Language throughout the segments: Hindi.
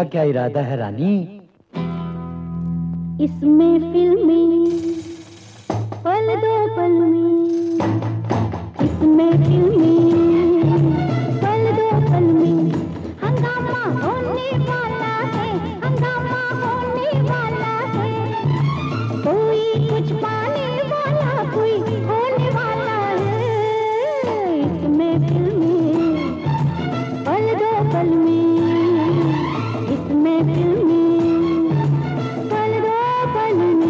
का क्या इरादा है रानी? इसमें फिल्मी पल दो पल में, इसमें फिल्मी पल दो पल में हंगामा होने वाला है, हंगामा होने वाला है। कोई कुछ पाने वाला, कोई होने वाला है। इसमें फिल्मी पल दो पल में, इसमें फिल्मी पल दो पल में।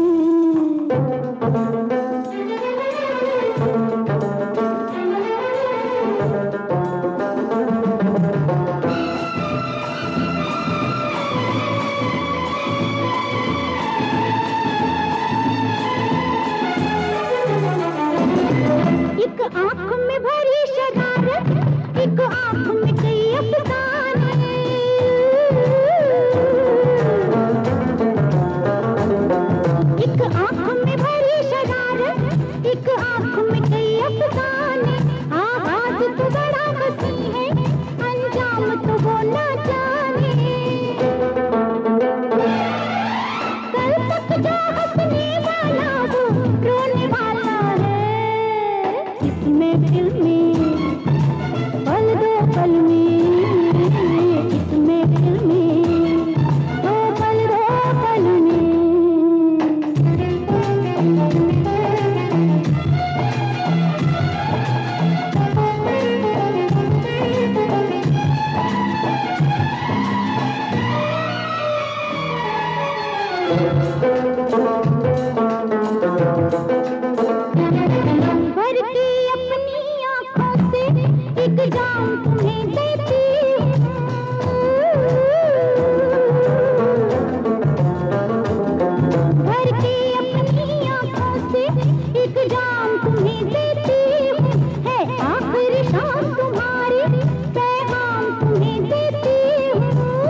एक आंख में भरी शरारत, एक आंख में कई अफसाने। एक आंख में भरी शरारत, एक आंख में कई अफसाने। आवाज तो बड़ा हंसी है, अंजाम तो वो ना जाने। कल तक जो हंसने वाला वो रोने वाला है। इसमें फिल्मी पल दो पल में, इसमें फिल्मी दो पल में। भर के अपनी आँखों से एक जाम तुम्हें देती हूँ। भर के अपनी आँखों से एक जाम तुम्हें देती हूँ। है आखिरी शाम तुम्हारी, पैगाम तुम्हें देती हूँ।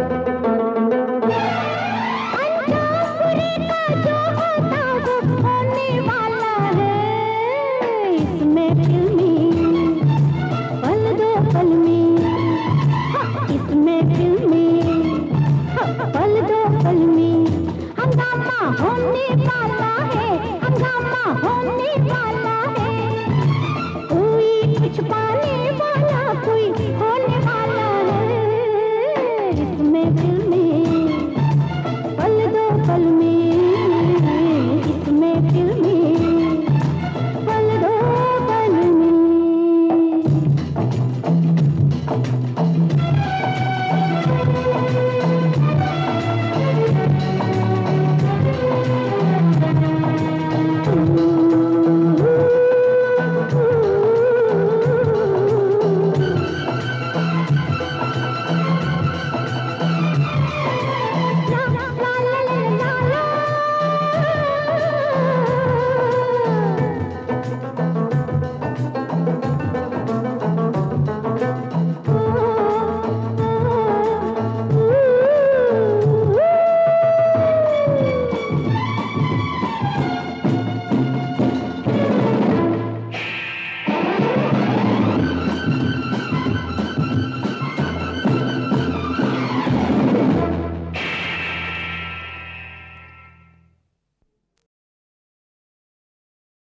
अंजाम बुरे का जो होता वो होने वाला है। इसमें फिल्मी पल दो पल में, इसमें फिल्मी पल दो पल में हंगामा होने वाला है, हंगामा होने वाला है। कोई कुछ पाने वाला, कोई होने वाला है। इसमें फिल्मी